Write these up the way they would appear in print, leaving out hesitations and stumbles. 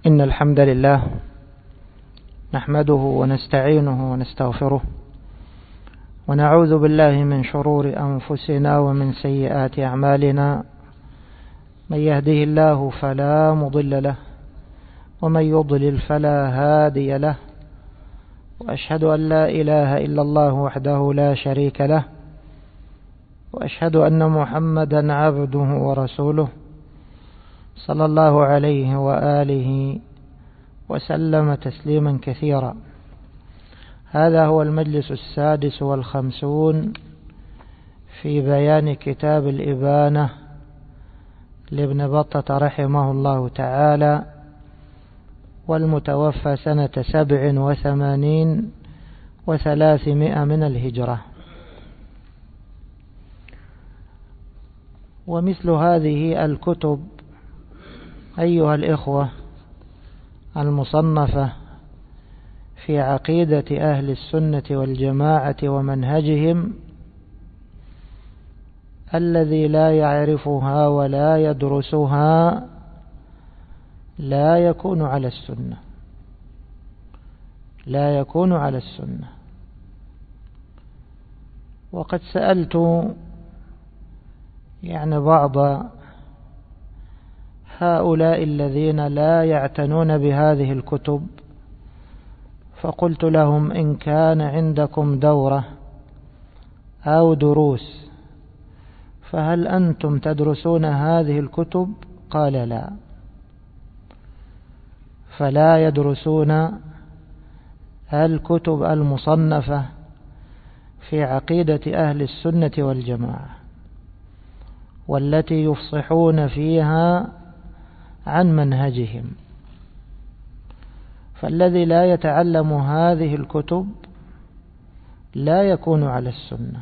إن الحمد لله نحمده ونستعينه ونستغفره ونعوذ بالله من شرور أنفسنا ومن سيئات أعمالنا. من يهده الله فلا مضل له ومن يضلل فلا هادي له، وأشهد أن لا إله إلا الله وحده لا شريك له، وأشهد أن محمدا عبده ورسوله صلى الله عليه وآله وسلم تسليما كثيرا. هذا هو المجلس 56 في بيان كتاب الإبانة لابن بطة رحمه الله تعالى، والمتوفى سنة 87 و300 من الهجرة. ومثل هذه الكتب أيها الإخوة المصنفة في عقيدة أهل السنة والجماعة ومنهجهم، الذي لا يعرفها ولا يدرسها لا يكون على السنة، لا يكون على السنة. وقد سألت بعض هؤلاء الذين لا يعتنون بهذه الكتب، فقلت لهم: إن كان عندكم دورة أو دروس فهل أنتم تدرسون هذه الكتب؟ قال: لا. فلا يدرسون الكتب المصنفة في عقيدة أهل السنة والجماعة، والتي يفصحون فيها عن منهجهم. فالذي لا يتعلم هذه الكتب لا يكون على السنة،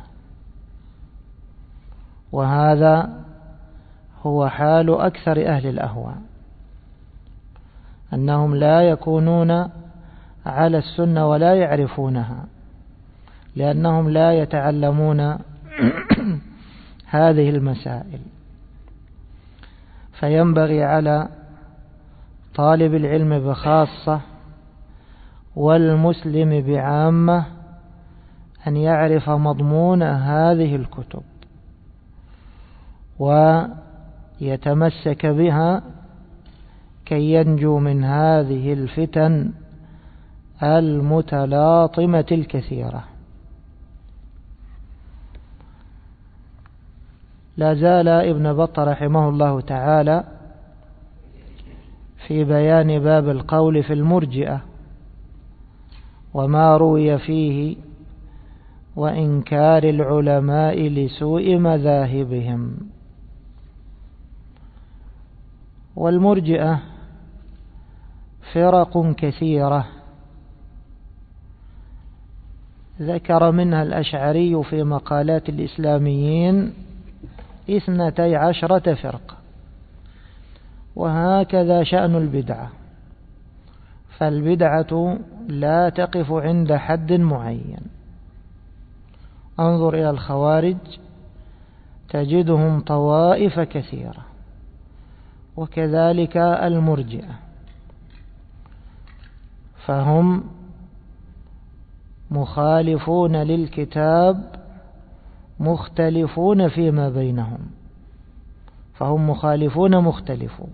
وهذا هو حال أكثر أهل الأهواء، أنهم لا يكونون على السنة ولا يعرفونها، لأنهم لا يتعلمون هذه المسائل. فينبغي على طالب العلم بخاصة والمسلم بعامة أن يعرف مضمون هذه الكتب ويتمسك بها كي ينجو من هذه الفتن المتلاطمة الكثيرة. لا زال ابن بطة رحمه الله تعالى في بيان باب القول في المرجئة وما روي فيه وإنكار العلماء لسوء مذاهبهم. والمرجئة فرق كثيرة، ذكر منها الأشعري في مقالات الإسلاميين 12 فرقة. وهكذا شأن البدعة، فالبدعة لا تقف عند حد معين. انظر إلى الخوارج تجدهم طوائف كثيرة، وكذلك المرجئة، فهم مخالفون للكتاب مختلفون فيما بينهم، فهم مخالفون مختلفون،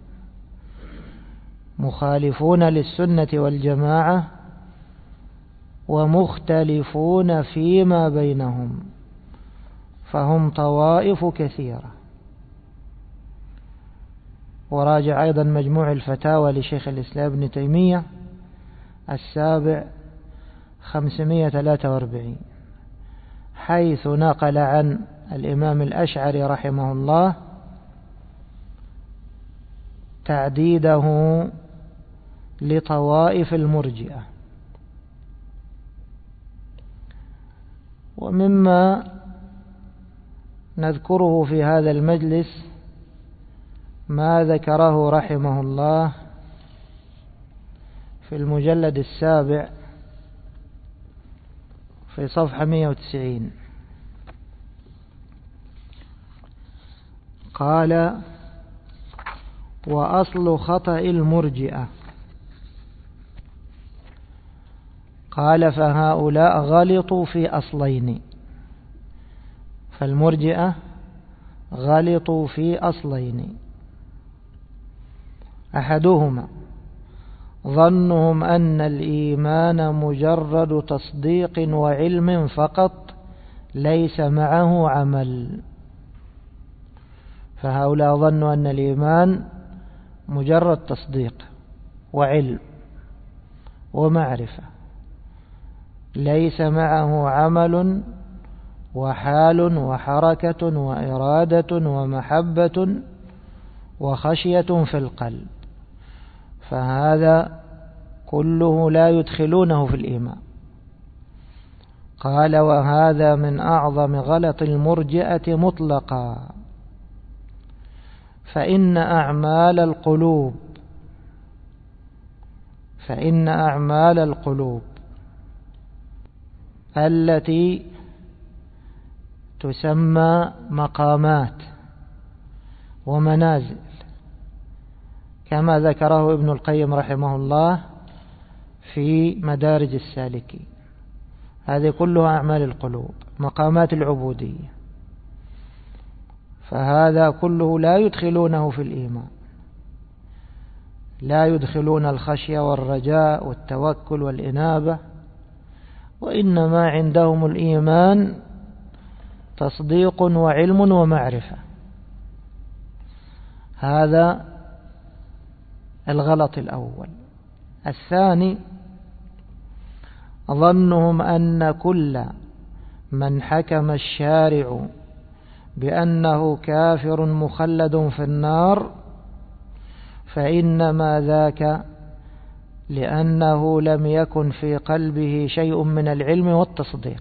مخالفون للسنة والجماعة ومختلفون فيما بينهم، فهم طوائف كثيرة. وراجع أيضا مجموع الفتاوى لشيخ الإسلام ابن تيمية 543، حيث نقل عن الإمام الأشعري رحمه الله تعديده لطوائف المرجئة. ومما نذكره في هذا المجلس ما ذكره رحمه الله في المجلد 7 في صفحة 190. قال: وأصل خطأ المرجئة قال فهؤلاء غلطوا في أصلين. فالمرجئة غلطوا في أصلين: أحدهما ظنهم أن الإيمان مجرد تصديق وعلم فقط ليس معه عمل. فهؤلاء ظنوا أن الإيمان مجرد تصديق وعلم ومعرفة، ليس معه عمل وحال وحركة وإرادة ومحبة وخشية في القلب، فهذا كله لا يدخلونه في الإيمان. قال وهذا من أعظم غلط المرجئة مطلقا، فإن أعمال القلوب التي تسمى مقامات ومنازل كما ذكره ابن القيم رحمه الله في مدارج السالكين، هذه كلها أعمال القلوب، مقامات العبودية، فهذا كله لا يدخلونه في الإيمان، لا يدخلون الخشية والرجاء والتوكل والإنابة، وإنما عندهم الإيمان تصديق وعلم ومعرفة. هذا الغلط الأول. الثاني ظنهم أن كل من حكم الشارع بأنه كافر مخلد في النار فإنما ذاك لأنه لم يكن في قلبه شيء من العلم والتصديق،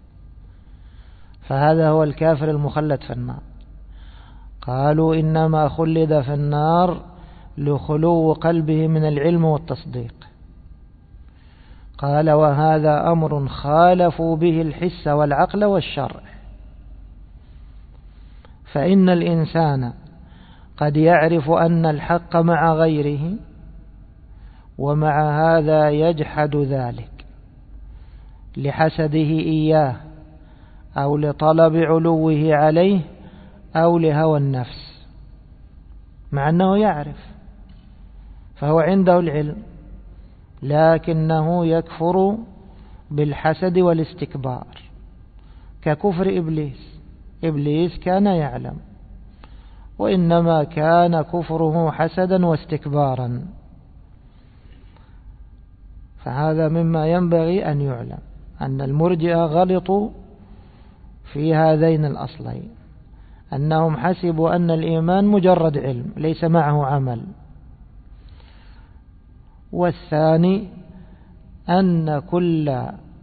فهذا هو الكافر المخلد في النار. قالوا إنما خلد في النار لخلو قلبه من العلم والتصديق. قال وهذا أمر خالفوا به الحس والعقل والشرع، فإن الإنسان قد يعرف أن الحق مع غيره ومع هذا يجحد ذلك لحسده إياه أو لطلب علوه عليه أو لهوى النفس، مع أنه يعرف، فهو عنده العلم لكنه يكفر بالحسد والاستكبار، ككفر إبليس. إبليس كان يعلم، وإنما كان كفره حسدا واستكبارا، فهذا مما ينبغي أن يعلم أن المرجئة غلطوا في هذين الأصلين، أنهم حسبوا أن الإيمان مجرد علم ليس معه عمل. والثاني أن كل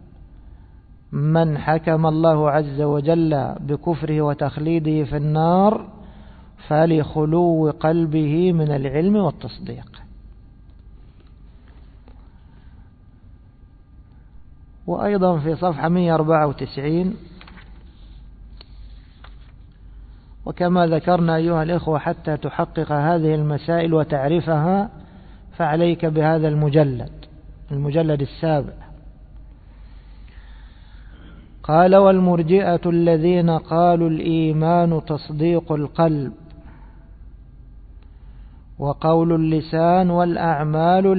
من حكم الله عز وجل بكفره وتخليده في النار فلخلو قلبه من العلم والتصديق. وأيضا في صفحة 194: وكما ذكرنا أيها الإخوة حتى تحقق هذه المسائل وتعرفها فعليك بهذا المجلد السابع. قال والمرجئة الذين قالوا الإيمان تصديق القلب وقول اللسان والأعمال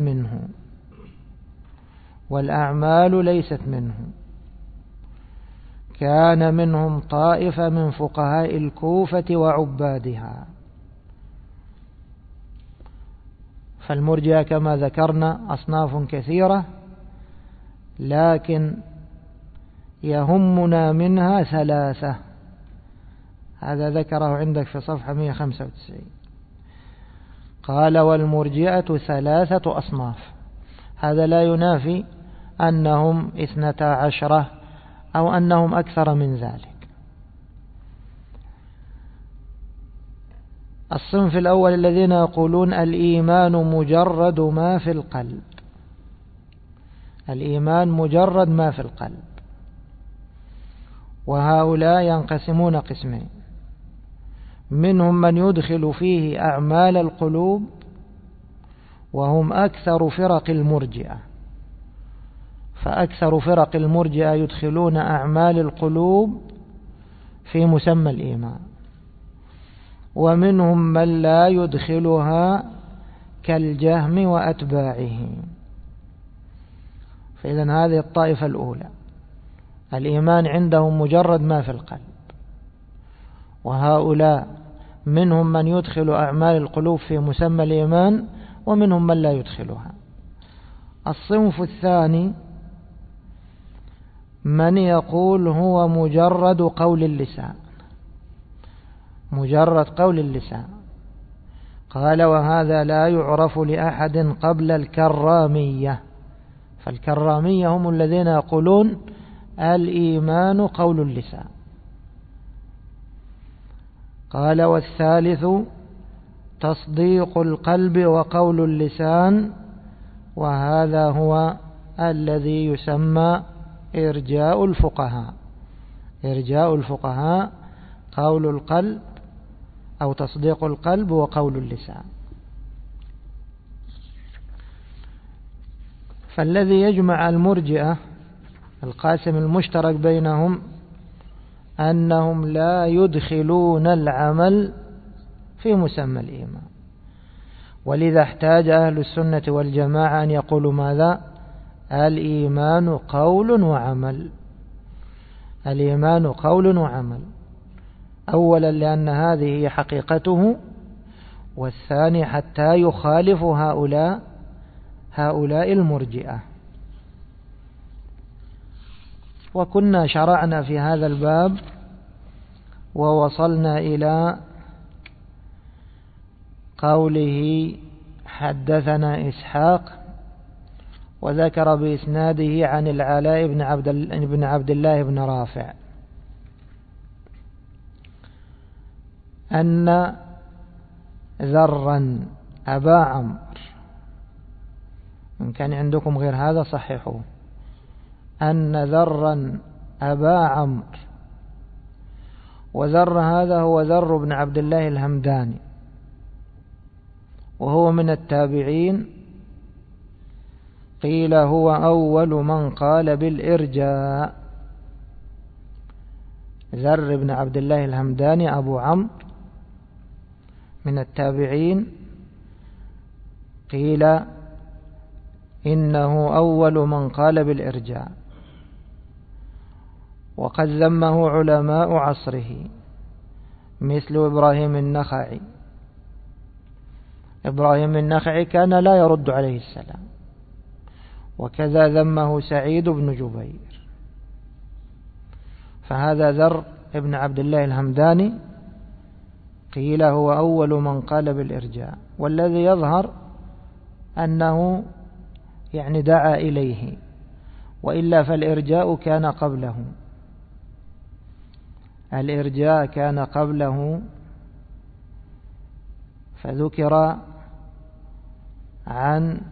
ليست منه كان منهم طائفة من فقهاء الكوفة وعبادها. فالمرجئة كما ذكرنا أصناف كثيرة، لكن يهمنا منها ثلاثة، هذا ذكره عندك في صفحة 195. قال والمرجئة 3 أصناف، هذا لا ينافي أنهم 12 أو أنهم أكثر من ذلك. الصنف الأول الذين يقولون الإيمان مجرد ما في القلب، الإيمان مجرد ما في القلب، وهؤلاء ينقسمون قسمين: منهم من يدخل فيه أعمال القلوب وهم أكثر فرق المرجئة، فأكثر فرق المرجئة يدخلون أعمال القلوب في مسمى الإيمان، ومنهم من لا يدخلها كالجهم وأتباعه. فإذن هذه الطائفة الأولى، الإيمان عندهم مجرد ما في القلب، وهؤلاء منهم من يدخل أعمال القلوب في مسمى الإيمان، ومنهم من لا يدخلها. الصنف الثاني من يقول هو مجرد قول اللسان، مجرد قول اللسان. قال وهذا لا يعرف لأحد قبل الكرامية، فالكرامية هم الذين يقولون الإيمان قول اللسان. قال والثالث تصديق القلب وقول اللسان، وهذا هو الذي يسمى إرجاء الفقهاء. إرجاء الفقهاء قول القلب أو تصديق القلب وقول اللسان. فالذي يجمع المرجئة القاسم المشترك بينهم أنهم لا يدخلون العمل في مسمى الإيمان، ولذا احتاج أهل السنة والجماعة أن يقولوا ماذا؟ الإيمان قول وعمل. الإيمان قول وعمل، أولا لأن هذه هي حقيقته، والثاني حتى يخالف هؤلاء المرجئة. وكنا شرعنا في هذا الباب ووصلنا إلى قوله حدثنا إسحاق، وذكر بإسناده عن العلاء بن عبد الله بن رافع أن ذرا أبا عمرو، إن كان عندكم غير هذا صححوه، أن ذرا أبا عمرو، وذر هذا هو ذر بن عبد الله الهمداني، وهو من التابعين، قيل هو أول من قال بالإرجاء. ذر بن عبد الله الهمداني أبو عمرو من التابعين، قيل إنه أول من قال بالإرجاء، وقد ذمه علماء عصره مثل إبراهيم النخعي. إبراهيم النخعي كان لا يرد عليه السلام، وكذا ذمه سعيد بن جبير. فهذا ذر ابن عبد الله الهمداني قيل هو أول من قال بالإرجاء، والذي يظهر أنه يعني دعا إليه، وإلا فالإرجاء كان قبله، الإرجاء كان قبله. فذكر عن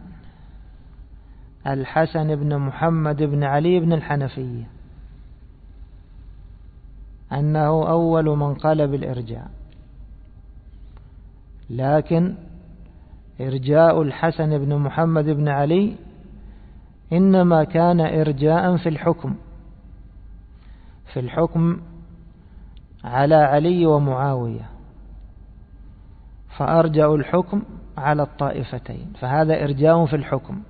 الحسن بن محمد بن علي بن الحنفية أنه أول من قال بالإرجاء، لكن إرجاء الحسن بن محمد بن علي إنما كان إرجاء في الحكم على علي ومعاوية، فأرجأوا الحكم على الطائفتين، فهذا إرجاء في الحكم.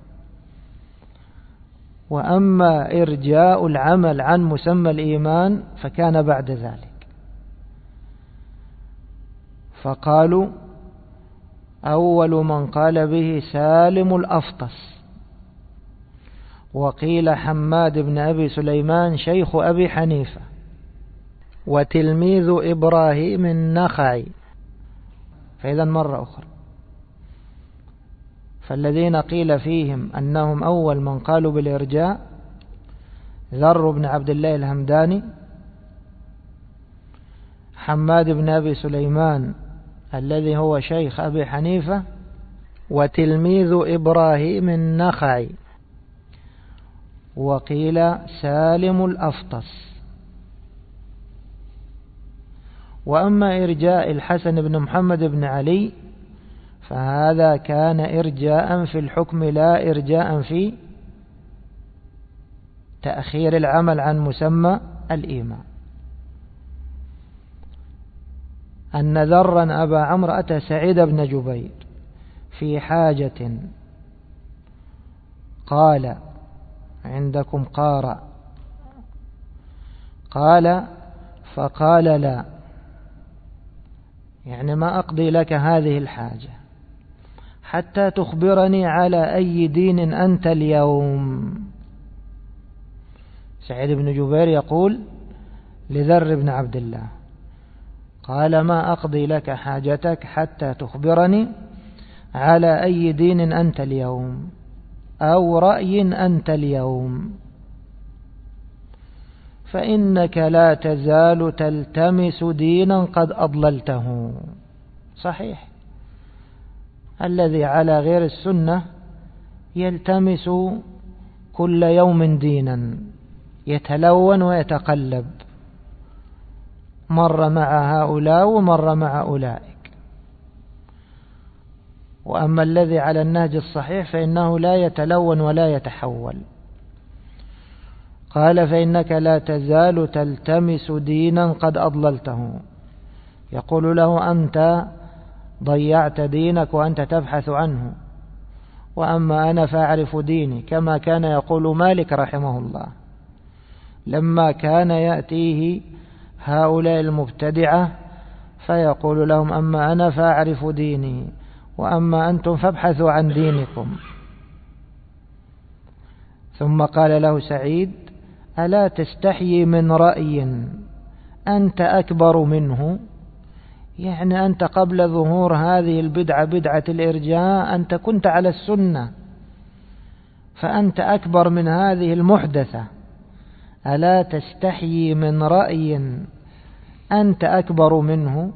وأما إرجاء العمل عن مسمى الإيمان فكان بعد ذلك، فقالوا أول من قال به سالم الأفطس، وقيل حماد بن أبي سليمان شيخ أبي حنيفة وتلميذ إبراهيم النخعي. فإذا مرة أخرى، فالذين قيل فيهم أنهم أول من قالوا بالإرجاء ذر بن عبد الله الهمداني، حماد بن أبي سليمان الذي هو شيخ أبي حنيفة، وتلميذ إبراهيم النخعي، وقيل سالم الأفطس. وأما إرجاء الحسن بن محمد بن علي فهذا كان إرجاء في الحكم لا إرجاء تأخير العمل عن مسمى الإيمان. أن ذرا أبا عمرو أتى سعيد بن جبير في حاجة، قال عندكم قارأ، قال فقال لا، يعني ما أقضي لك هذه الحاجة حتى تخبرني على أي دين أنت اليوم. سعيد بن جبير يقول لذر بن عبد الله، قال ما أقضي لك حاجتك حتى تخبرني على أي دين أنت اليوم أو رأي أنت اليوم، فإنك لا تزال تلتمس دينا قد أضللته. صحيح، الذي على غير السنة يلتمس كل يوم دينا، يتلون ويتقلب، مر مع هؤلاء ومر مع أولئك. وأما الذي على النهج الصحيح فإنه لا يتلون ولا يتحول. قال فإنك لا تزال تلتمس دينا قد أضللته، يقول له أنت ضيعت دينك وأنت تبحث عنه، وأما أنا فأعرف ديني، كما كان يقول مالك رحمه الله لما كان يأتيه هؤلاء المبتدعة فيقول لهم أما أنا فأعرف ديني وأما أنتم فابحثوا عن دينكم. ثم قال له سعيد ألا تستحيي من رأي أنت أكبر منه؟ يعني أنت قبل ظهور هذه البدعة، بدعة الإرجاء، أنت كنت على السنة، فأنت أكبر من هذه المحدثة، ألا تستحيي من رأي أنت أكبر منه؟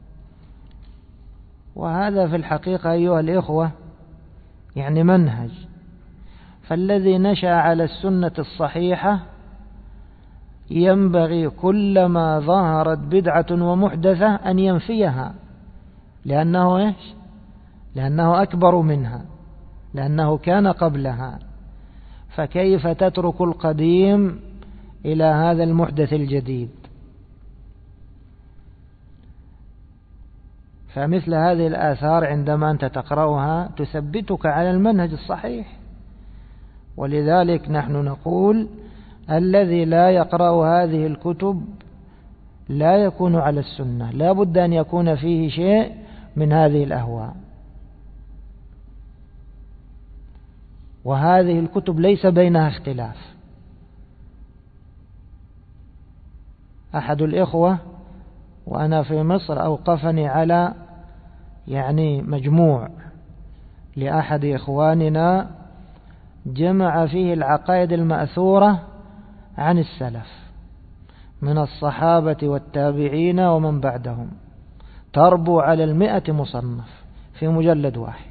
وهذا في الحقيقة أيها الإخوة يعني منهج. فالذي نشأ على السنة الصحيحة ينبغي كلما ظهرت بدعة ومحدثة أن ينفيها، لأنه إيش؟ لأنه أكبر منها، لأنه كان قبلها، فكيف تترك القديم إلى هذا المحدث الجديد؟ فمثل هذه الآثار عندما أنت تقرأها تثبتك على المنهج الصحيح. ولذلك نحن نقول الذي لا يقرأ هذه الكتب لا يكون على السنة، لا بد أن يكون فيه شيء من هذه الأهواء. وهذه الكتب ليس بينها اختلاف. أحد الإخوة وأنا في مصر أوقفني على مجموع لأحد إخواننا جمع فيه العقائد المأثورة عن السلف من الصحابة والتابعين ومن بعدهم، تربو على 100 مصنف في مجلد واحد.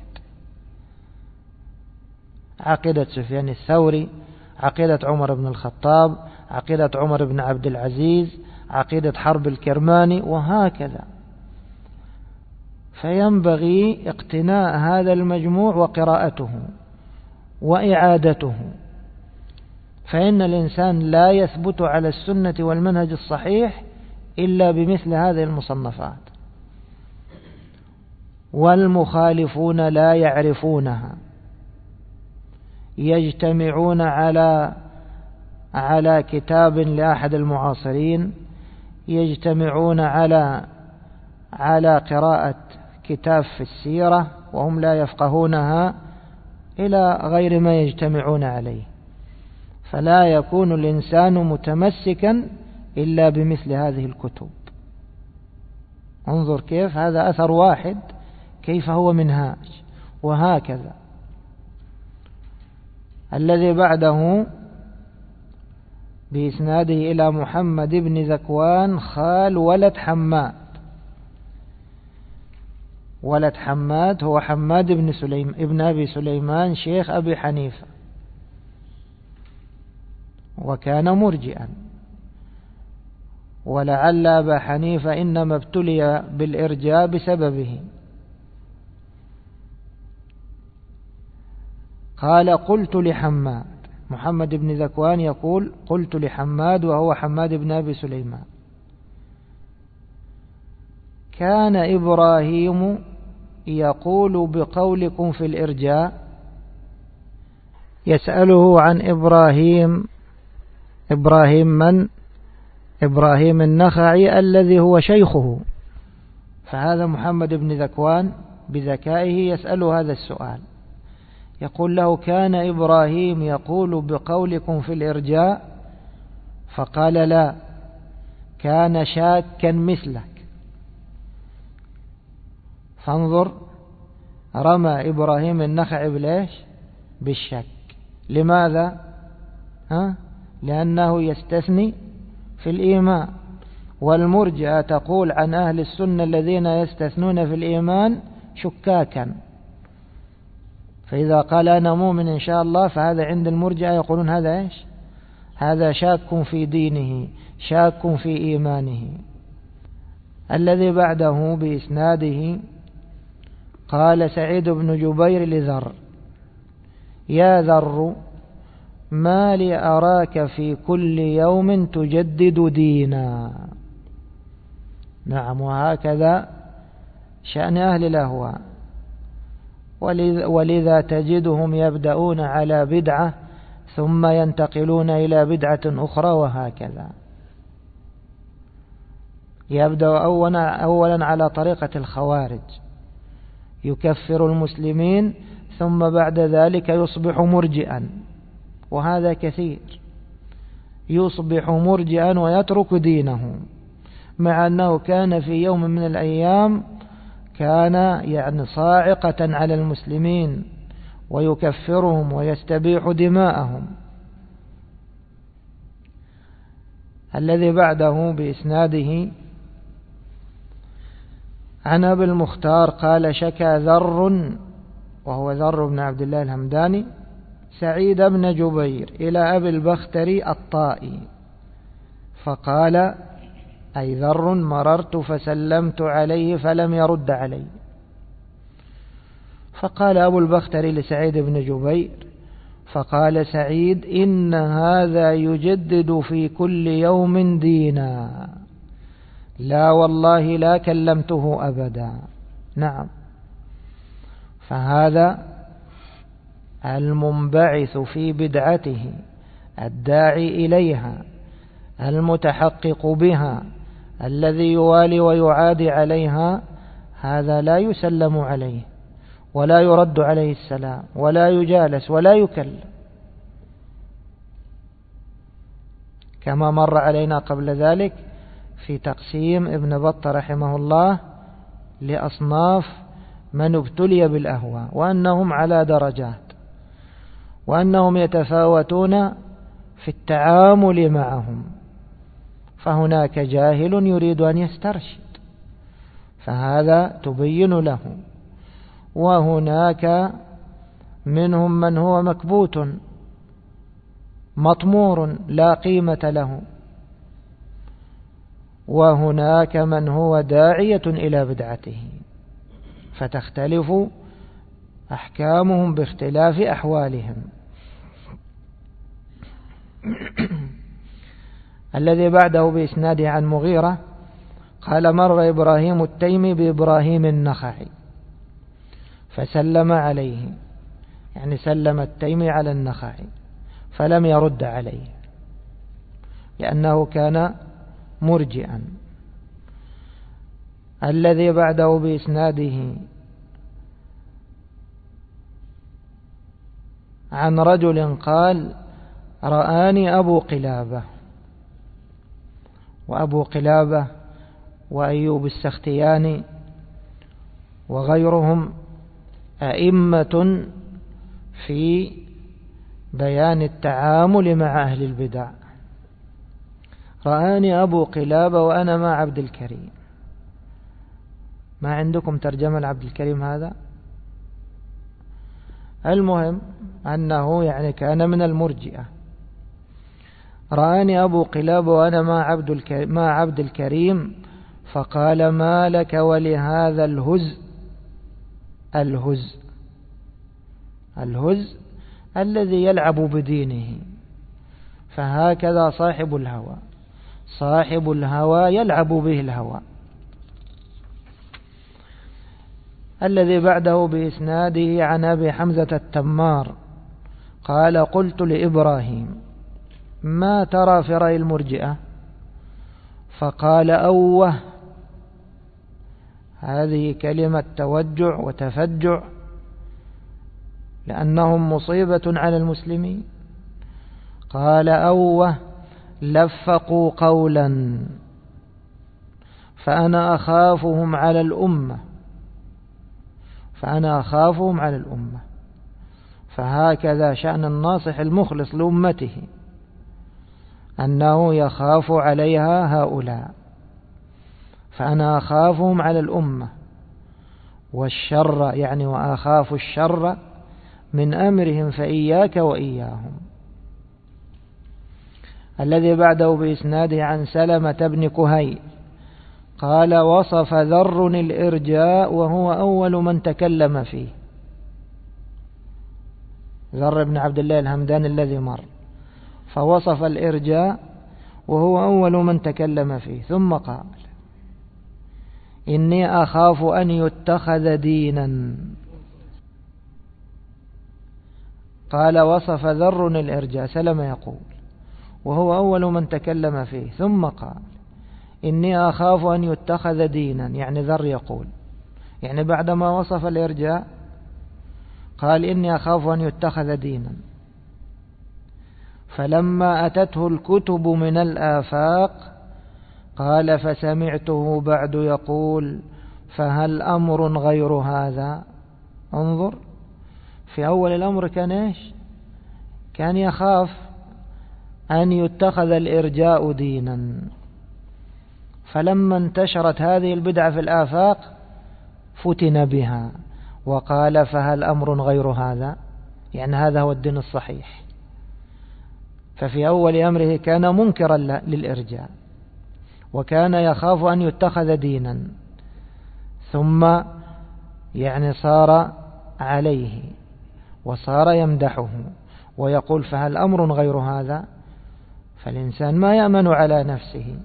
عقيدة سفيان الثوري، عقيدة عمر بن الخطاب، عقيدة عمر بن عبد العزيز، عقيدة حرب الكرماني، وهكذا. فينبغي اقتناء هذا المجموع وقراءته وإعادته، فإن الإنسان لا يثبت على السنة والمنهج الصحيح إلا بمثل هذه المصنفات، والمخالفون لا يعرفونها، يجتمعون على كتاب لأحد المعاصرين، يجتمعون على قراءة كتاب في السيرة وهم لا يفقهونها، إلى غير ما يجتمعون عليه. فلا يكون الإنسان متمسكا إلا بمثل هذه الكتب. انظر كيف هذا أثر واحد، كيف هو منهاج. وهكذا الذي بعده بإسناده إلى محمد بن ذكوان خال ولد حماد. ولد حماد هو حماد ابن أبي سليمان شيخ أبي حنيفة، وكان مرجئا، ولعل أبا حنيفة إنما ابتلي بالإرجاء بسببه. قال قلت لحماد محمد بن ذكوان يقول: قلت لحماد، وهو حماد بن أبي سليمان: كان إبراهيم يقول بقولكم في الإرجاء. يسأله عن إبراهيم من؟ إبراهيم النخعي الذي هو شيخه. فهذا محمد بن ذكوان بذكائه يسأل هذا السؤال، يقول له: كان إبراهيم يقول بقولكم في الإرجاء؟ فقال: لا، كان شاكا مثلك. فانظر، رمى إبراهيم النخعي بليش؟ بالشك. لماذا؟ لأنه يستثني في الإيمان، والمرجئة تقول عن أهل السنة الذين يستثنون في الإيمان شكاكا. فإذا قال أنا مؤمن إن شاء الله، فهذا عند المرجئة يقولون هذا إيش؟ هذا شاك في دينه، شاك في إيمانه. الذي بعده بإسناده قال سعيد بن جبير لذر: يا ذر، ما لي أراك في كل يوم تجدد دينا. نعم، وهكذا شأن أهل الأهواء، ولذا تجدهم يبدأون على بدعة ثم ينتقلون إلى بدعة أخرى، وهكذا. يبدأ أولا على طريقة الخوارج، يكفر المسلمين، ثم بعد ذلك يصبح مرجئا، وهذا كثير، يصبح مرجئا ويترك دينه، مع أنه كان في يوم من الأيام كان صاعقة على المسلمين ويكفرهم ويستبيح دماءهم. الذي بعده بإسناده عن أبي المختار قال: شكى ذر، وهو ذر بن عبد الله الهمداني، سعيد بن جبير إلى أبي البختري الطائي، فقال: أي ذر، مررت فسلمت عليه فلم يرد علي. فقال أبو البختري لسعيد بن جبير، فقال سعيد: إن هذا يجدد في كل يوم دينا، لا والله لا كلمته أبدا. نعم، فهذا المنبعث في بدعته، الداعي إليها، المتحقق بها، الذي يوالي ويعادي عليها، هذا لا يسلم عليه ولا يرد عليه السلام ولا يجالس ولا يكلم، كما مر علينا قبل ذلك في تقسيم ابن بطة رحمه الله لأصناف من ابتلي بالأهواء، وأنهم على درجات، وأنهم يتفاوتون في التعامل معهم. فهناك جاهل يريد أن يسترشد، فهذا تبين له، وهناك منهم من هو مكبوت مطمور لا قيمة له، وهناك من هو داعية إلى بدعته، فتختلف أحكامهم باختلاف أحوالهم. الذي بعده بإسناده عن مغيرة قال: مر إبراهيم التيمي بإبراهيم النخعي فسلم عليه، يعني سلم التيمي على النخعي فلم يرد عليه لأنه كان مرجئا. الذي بعده بإسناده عن رجل قال: رآني أبو قلابة. وأبو قلابة وأيوب السختياني وغيرهم أئمة في بيان التعامل مع أهل البدع. رآني أبو قلابة وأنا مع عبد الكريم. ما عندكم ترجمة لعبد الكريم هذا؟ المهم أنه يعني كان من المرجئة. رآني أبو قلابة وأنا مع عبد الكريم فقال: ما لك ولهذا الهز؟ الهز الذي يلعب بدينه. فهكذا صاحب الهوى، صاحب الهوى يلعب به الهوى. الذي بعده بإسناده عن أبي حمزة التمار قال قلت لإبراهيم ما ترى في رأي المرجئة؟ فقال أوه. هذه كلمة توجع وتفجع، لأنهم مصيبة على المسلمين. قال أوه لفقوا قولا فأنا أخافهم على الأمة، فأنا أخافهم على الأمة. فهكذا شأن الناصح المخلص لأمته، أنه يخاف عليها هؤلاء، فأنا أخافهم على الأمة. والشر يعني وأخاف الشر من أمرهم فإياك وإياهم. الذي بعده بإسناده عن سلمة بن كهيل قال وصف ذر الإرجاء وهو أول من تكلم فيه. ذر بن عبد الله الهمداني الذي مر، فوصف الإرجاء وهو أول من تكلم فيه، ثم قال إني أخاف أن يتخذ دينا. قال وصف ذر الإرجاء، سلمة يقول، وهو أول من تكلم فيه، ثم قال إني أخاف أن يتخذ دينا، يعني ذر يقول، يعني بعدما وصف الإرجاء قال إني أخاف أن يتخذ دينا. فلما أتته الكتب من الآفاق قال فسمعته بعد يقول فهل أمر غير هذا؟ انظر، في أول الأمر كان إيش؟ كان يخاف أن يتخذ الإرجاء دينا. فلما انتشرت هذه البدعة في الآفاق فتن بها وقال فهل أمر غير هذا؟ يعني هذا هو الدين الصحيح. ففي أول أمره كان منكرا للإرجاء وكان يخاف أن يتخذ دينا، ثم يعني صار عليه وصار يمدحه ويقول فهل أمر غير هذا؟ فالإنسان ما يأمن على نفسه.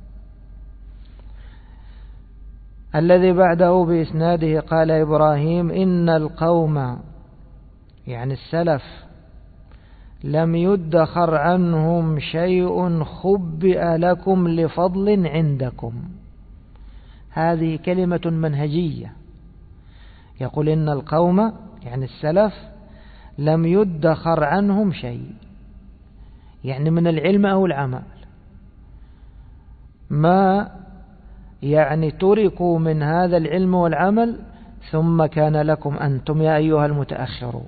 الذي بعده بإسناده قال إبراهيم إن القوم يعني السلف لم يدخر عنهم شيء خبئ لكم لفضل عندكم. هذه كلمة منهجية، يقول إن القوم يعني السلف لم يدخر عنهم شيء، يعني من العلم أو العمل، ما يعني تركوا من هذا العلم والعمل ثم كان لكم أنتم يا أيها المتأخرون.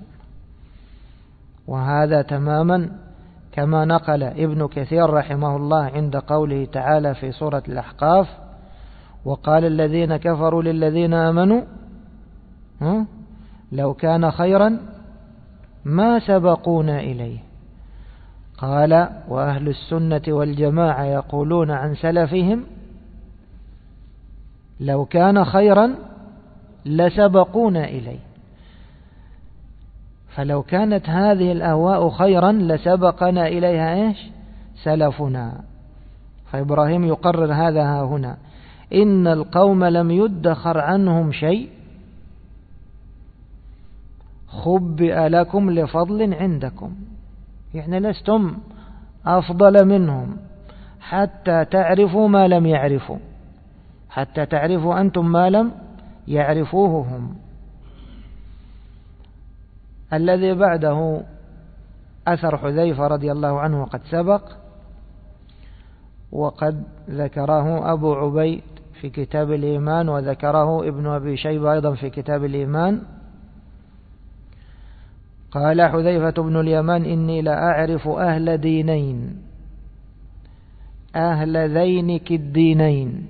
وهذا تماما كما نقل ابن كثير رحمه الله عند قوله تعالى في سورة الأحقاف وقال الذين كفروا للذين آمنوا لو كان خيرا ما سبقونا إليه. قال وأهل السنة والجماعة يقولون عن سلفهم لو كان خيرا لسبقونا إليه. فلو كانت هذه الأهواء خيرا لسبقنا إليها إيش؟ سلفنا. فإبراهيم يقرر هذا ها هنا، إن القوم لم يدخر عنهم شيء خبئ لكم لفضل عندكم، يعني لستم أفضل منهم حتى تعرفوا ما لم يعرفوا، حتى تعرفوا أنتم ما لم يعرفوه هم. الذي بعده أثر حذيفة رضي الله عنه وقد سبق، وقد ذكره أبو عبيد في كتاب الإيمان وذكره ابن أبي شيبة أيضا في كتاب الإيمان. قال حذيفة بن اليمان إني لأعرف أهل دينين، أهل ذينك الدينين،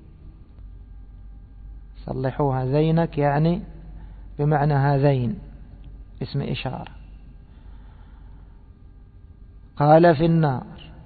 صلحوها ذينك يعني بمعنى هذين اسم إشارة. قال في النار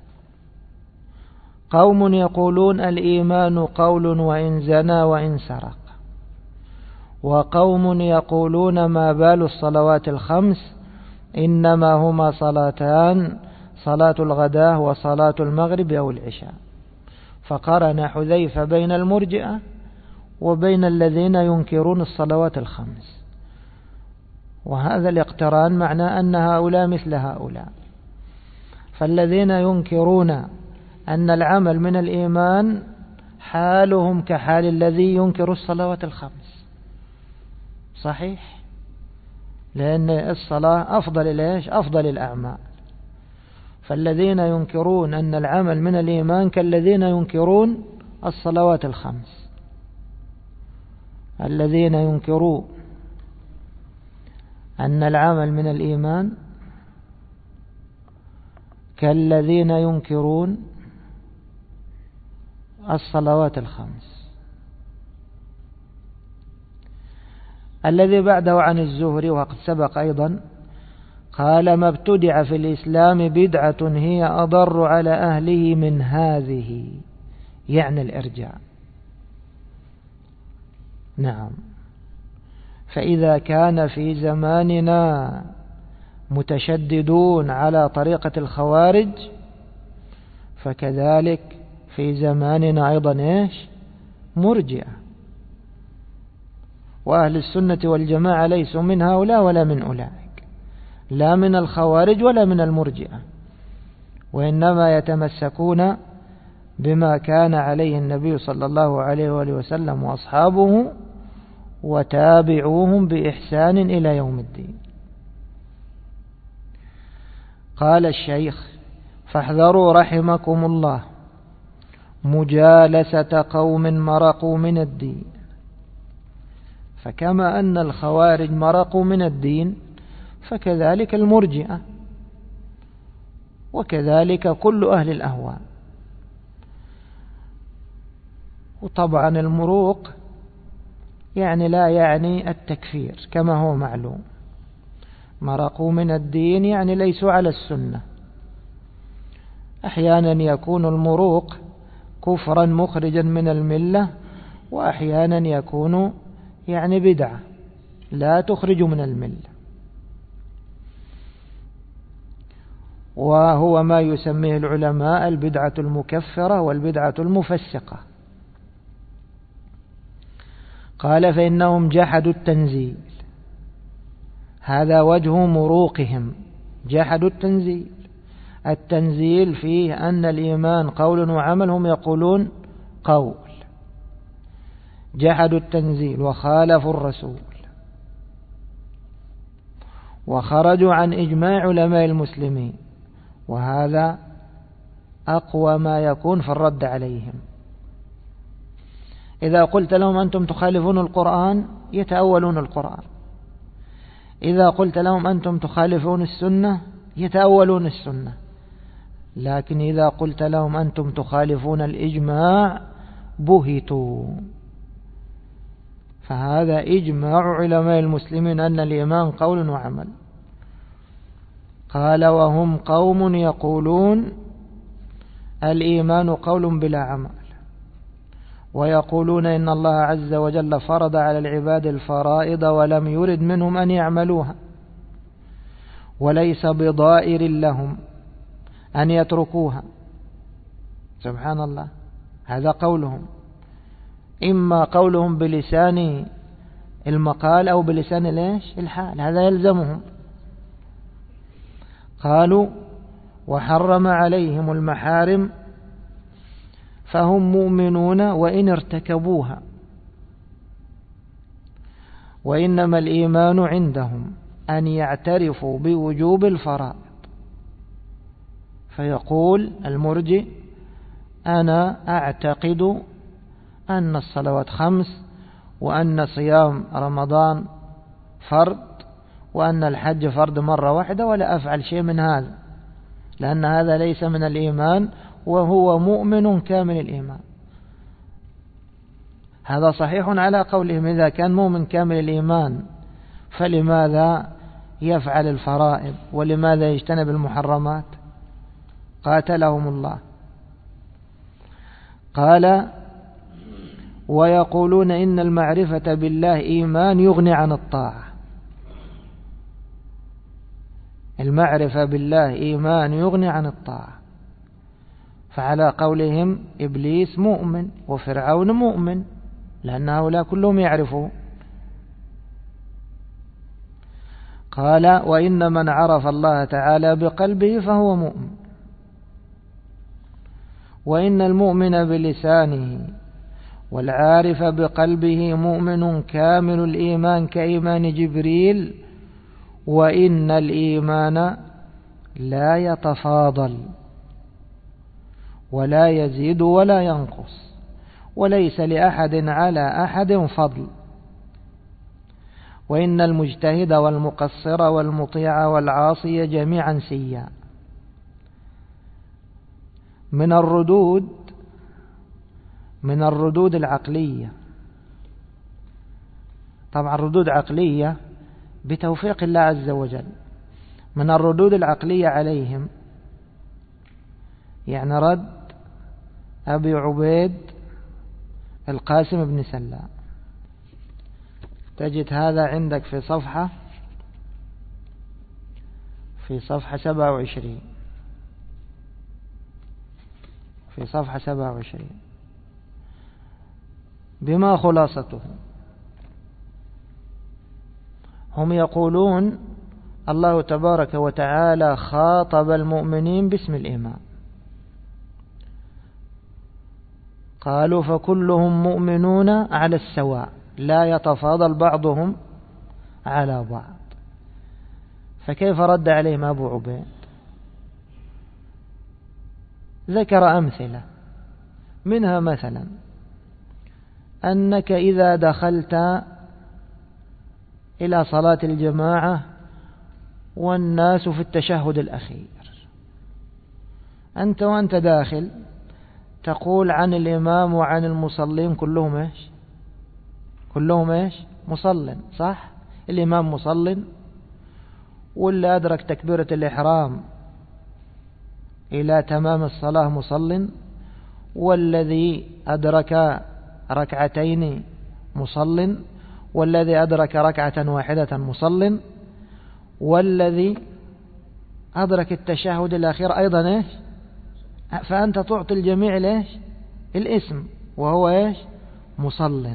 قوم يقولون الإيمان قول وإن زنى وإن سرق، وقوم يقولون ما بال الصلوات الخمس إنما هما صلاتان، صلاة الغداة وصلاة المغرب أو العشاء. فقارن حذيفة بين المرجئة وبين الذين ينكرون الصلوات الخمس، وهذا الاقتران معناه أن هؤلاء مثل هؤلاء. فالذين ينكرون أن العمل من الإيمان حالهم كحال الذي ينكر الصلوات الخمس، صحيح، لأن الصلاة أفضل الأعمال. فالذين ينكرون أن العمل من الإيمان كالذين ينكرون الصلوات الخمس. الذين ينكرون أن العمل من الإيمان كالذين ينكرون الصلوات الخمس. الذي بعده عن الزهري وقد سبق أيضا قال: ما ابتدع في الإسلام بدعة هي أضر على أهله من هذه، يعني الإرجاع. نعم، فإذا كان في زماننا متشددون على طريقة الخوارج، فكذلك في زماننا أيضا مرجئة. وأهل السنة والجماعة ليسوا من هؤلاء ولا من أولئك، لا من الخوارج ولا من المرجئة، وإنما يتمسكون بما كان عليه النبي صلى الله عليه وآله وسلم وأصحابه وتابعوهم بإحسان إلى يوم الدين. قال الشيخ: فاحذروا رحمكم الله مجالسة قوم مرقوا من الدين. فكما أن الخوارج مرقوا من الدين فكذلك المرجئة، وكذلك كل أهل الأهواء. وطبعا المروق لا يعني التكفير كما هو معلوم. مرقوا من الدين يعني ليسوا على السنة. أحيانا يكون المروق كفرا مخرجا من الملة، وأحيانا يكون بدعة لا تخرج من الملة، وهو ما يسميه العلماء البدعة المكفرة والبدعة المفسقة. قال: فإنهم جحدوا التنزيل، هذا وجه مروقهم، جحدوا التنزيل. التنزيل فيه أن الإيمان قول وعمل، هم يقولون قول. جحدوا التنزيل وخالفوا الرسول، وخرجوا عن إجماع علماء المسلمين، وهذا أقوى ما يكون في الرد عليهم. إذا قلت لهم أنتم تخالفون القرآن يتأولون القرآن، إذا قلت لهم أنتم تخالفون السنة يتأولون السنة، لكن إذا قلت لهم أنتم تخالفون الإجماع بهتوا. فهذا إجماع علماء المسلمين أن الإيمان قول وعمل. قال: وهم قوم يقولون الإيمان قول بلا عمل، ويقولون إن الله عز وجل فرض على العباد الفرائض ولم يرد منهم أن يعملوها، وليس بضائر لهم أن يتركوها. سبحان الله، هذا قولهم، إما قولهم بلسان المقال أو بلسان الحال، هذا يلزمهم. قالوا: وحرم عليهم المحارم فهم مؤمنون وإن ارتكبوها، وإنما الإيمان عندهم أن يعترفوا بوجوب الفرائض. فيقول المرجئ: أنا أعتقد أن الصلوات 5، وأن صيام رمضان فرض، وأن الحج فرض مرة واحدة، ولا أفعل شيء من هذا، لأن هذا ليس من الإيمان، وهو مؤمن كامل الإيمان. هذا صحيح على قولهم، إذا كان مؤمن كامل الإيمان فلماذا يفعل الفرائض ولماذا يجتنب المحرمات؟ قاتلهم الله. قال: ويقولون إن المعرفة بالله إيمان يغني عن الطاعة. المعرفة بالله إيمان يغني عن الطاعة. فعلى قولهم إبليس مؤمن وفرعون مؤمن، لأن هؤلاء كلهم يعرفوا. قال وإن من عرف الله تعالى بقلبه فهو مؤمن، وإن المؤمن بلسانه والعارف بقلبه مؤمن كامل الإيمان كإيمان جبريل، وإن الإيمان لا يتفاضل ولا يزيد ولا ينقص، وليس لأحد على أحد فضل، وإن المجتهد والمقصر والمطيع والعاصي جميعا سيا. من الردود العقلية، طبعا ردود عقلية بتوفيق الله عز وجل. من الردود العقلية عليهم يعني رد أبي عبيد القاسم بن سلام. تجد هذا عندك في صفحة 27، في صفحة 27 بما خلاصته. هم يقولون الله تبارك وتعالى خاطب المؤمنين باسم الإيمان، قالوا فكلهم مؤمنون على السواء لا يتفاضل بعضهم على بعض. فكيف رد عليهم أبو عبيد؟ ذكر أمثلة، منها مثلا أنك إذا دخلت إلى صلاة الجماعة والناس في التشهد الأخير، أنت وأنت داخل تقول عن الإمام وعن المصلين كلهم إيش؟ كلهم إيش؟ مصل، صح؟ الإمام مصل، واللي أدرك تكبيرة الإحرام إلى تمام الصلاة مصل، والذي أدرك ركعتين مصل، والذي أدرك ركعة واحدة مصل، والذي أدرك التشهد الأخير أيضا إيش؟ فأنت تعطي الجميع ليش؟ الاسم، وهو إيش؟ مصل.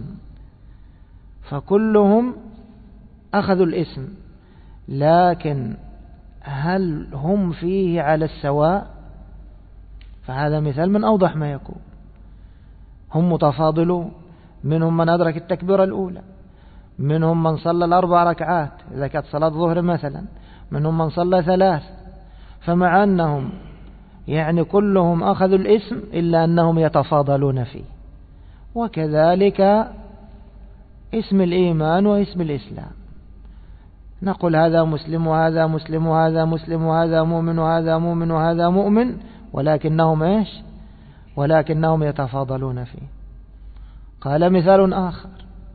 فكلهم أخذوا الاسم، لكن هل هم فيه على السواء؟ فهذا مثال من أوضح ما يكون. هم متفاضلون، منهم من أدرك التكبيرة الأولى، منهم من صلى 4 ركعات إذا كانت صلاة ظهر مثلا، منهم من صلى 3. فمع أنهم يعني كلهم أخذوا الاسم إلا أنهم يتفاضلون فيه. وكذلك اسم الإيمان واسم الإسلام، نقول هذا مسلم وهذا مسلم وهذا مسلم وهذا مؤمن وهذا مؤمن وهذا مؤمن، ولكنهم إيش؟ ولكنهم يتفاضلون فيه. قال مثال آخر،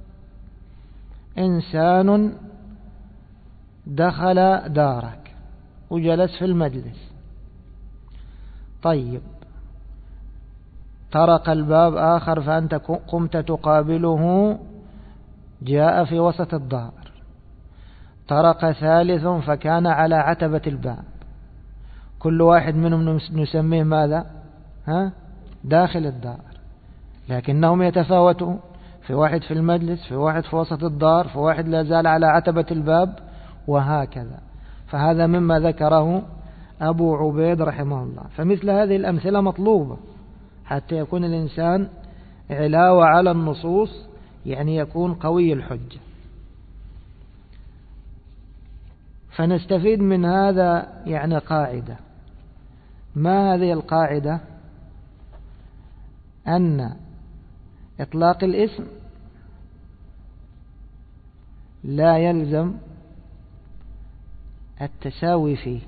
إنسان دخل دارك وجلس في المجلس، طيب طرق الباب آخر فأنت قمت تقابله، جاء في وسط الدار، طرق ثالث فكان على عتبة الباب، كل واحد منهم نسميه ماذا؟ داخل الدار، لكنهم يتفاوتون، في واحد في المجلس، في واحد في وسط الدار، في واحد لا زال على عتبة الباب، وهكذا. فهذا مما ذكره أبو عبيد رحمه الله. فمثل هذه الأمثلة مطلوبة حتى يكون الإنسان علاوة على النصوص، يعني يكون قوي الحجة. فنستفيد من هذا يعني قاعدة. ما هذه القاعدة؟ أن إطلاق الاسم لا يلزم التساوي فيه،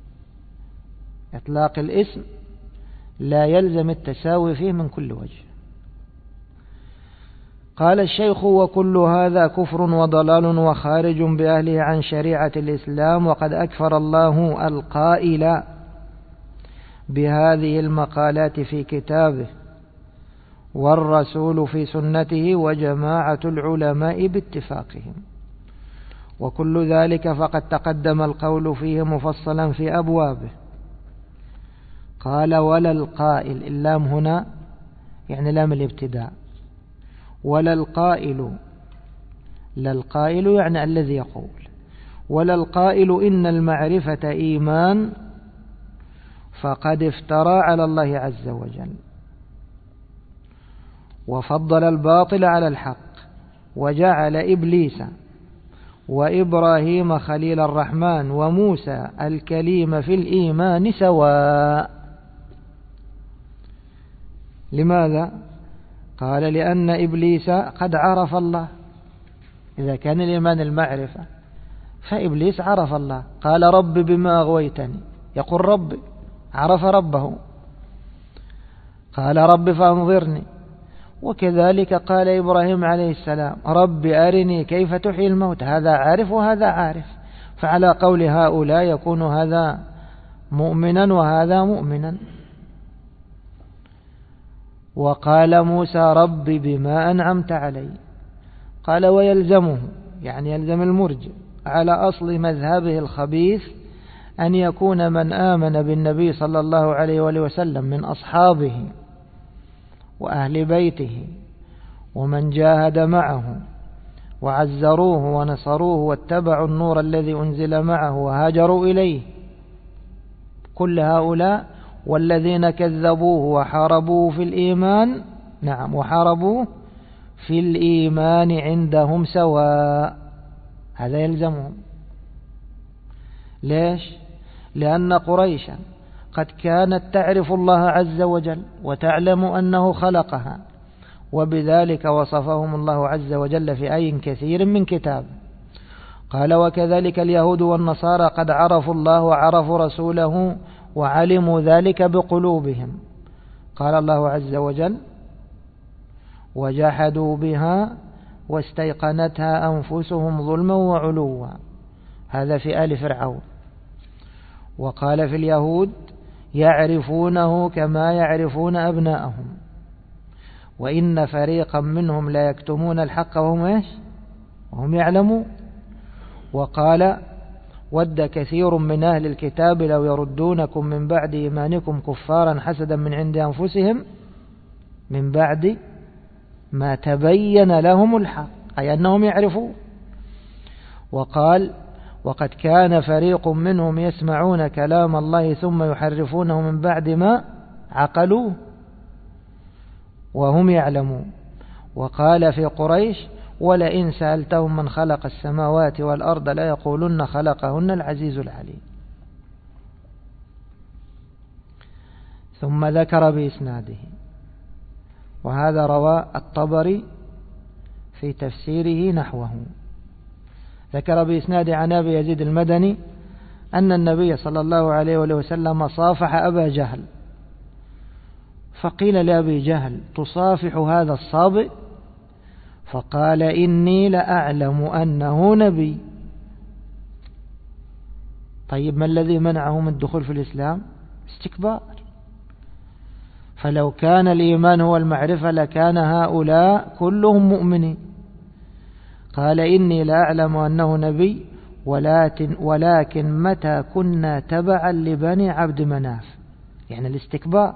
إطلاق الاسم لا يلزم التساوي فيه من كل وجه. قال الشيخ وكل هذا كفر وضلال وخارج بأهله عن شريعة الإسلام، وقد أكفر الله القائل بهذه المقالات في كتابه والرسول في سنته وجماعة العلماء باتفاقهم. وكل ذلك فقد تقدم القول فيه مفصلا في أبوابه. قال ولا القائل، اللام هنا يعني لام الابتداء، ولا القائل، لا القائل يعني الذي يقول، ولا القائل إن المعرفة إيمان فقد افترى على الله عز وجل وفضل الباطل على الحق، وجعل إبليس وإبراهيم خليل الرحمن وموسى الكليم في الإيمان سواء. لماذا؟ قال لأن إبليس قد عرف الله. إذا كان الإيمان المعرفة فإبليس عرف الله، قال رب بما أغويتني، يقول رب، عرف ربه، قال رب فأنظرني. وكذلك قال إبراهيم عليه السلام رب أرني كيف تحيي الموت، هذا عارف وهذا عارف، فعلى قول هؤلاء يكون هذا مؤمنا وهذا مؤمنا. وقال موسى رب بما أنعمت علي، قال ويلزمه، يعني يلزم المرجئ على أصل مذهبه الخبيث أن يكون من آمن بالنبي صلى الله عليه وآله وسلم من أصحابه وأهل بيته ومن جاهد معه وعزروه ونصروه واتبعوا النور الذي أنزل معه وهاجروا إليه، كل هؤلاء والذين كذبوه وحاربوه في الإيمان، نعم وحاربوه في الإيمان عندهم سواء، هذا يلزمهم. ليش؟ لأن قريشا قد كانت تعرف الله عز وجل وتعلم أنه خلقها، وبذلك وصفهم الله عز وجل في آي كثير من كتابه. قال وكذلك اليهود والنصارى قد عرفوا الله وعرفوا رسوله وعلموا ذلك بقلوبهم. قال الله عز وجل وجحدوا بها واستيقنتها أنفسهم ظلما وعلوا، هذا في آل فرعون. وقال في اليهود يعرفونه كما يعرفون أبناءهم وإن فريقا منهم لا يكتمون الحق وهم يعلمون. وقال ود كثير من أهل الكتاب لو يردونكم من بعد إيمانكم كفارا حسدا من عند أنفسهم من بعد ما تبين لهم الحق، أي أنهم يعرفون. وقال وقد كان فريق منهم يسمعون كلام الله ثم يحرفونه من بعد ما عقلوه وهم يعلمون. وقال في قريش ولئن سألتهم من خلق السماوات والأرض لا يقولن خلقهن العزيز العليم. ثم ذكر بإسناده، وهذا روى الطبري في تفسيره نحوه، ذكر بإسناد عن أبي يزيد المدني أن النبي صلى الله عليه وسلم صافح أبا جهل، فقيل لأبي جهل تصافح هذا الصابئ؟ فقال إني لأعلم أنه نبي. طيب ما الذي منعه من الدخول في الإسلام؟ استكبار. فلو كان الإيمان هو المعرفة لكان هؤلاء كلهم مؤمنين. قال إني لأعلم أنه نبي ولكن متى كنا تبعا لبني عبد مناف، يعني الاستكبار.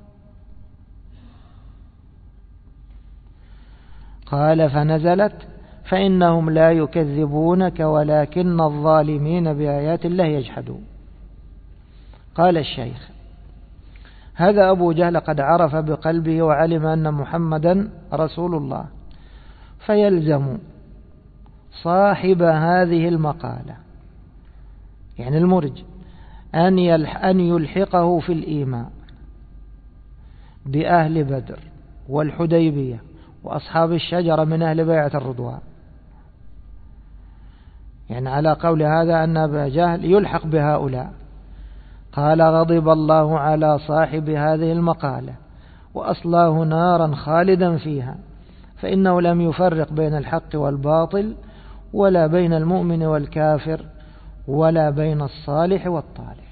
قال فنزلت فإنهم لا يكذبونك ولكن الظالمين بآيات الله يجحدون. قال الشيخ هذا أبو جهل قد عرف بقلبه وعلم أن محمدا رسول الله، فيلزم صاحب هذه المقالة يعني المرج أن يلحقه في الإيمان بأهل بدر والحديبية وأصحاب الشجرة من أهل بيعة الرضوان، يعني على قول هذا أن أبا جهل يلحق بهؤلاء. قال غضب الله على صاحب هذه المقالة وأصلاه نارا خالدا فيها، فإنه لم يفرق بين الحق والباطل ولا بين المؤمن والكافر ولا بين الصالح والطالح.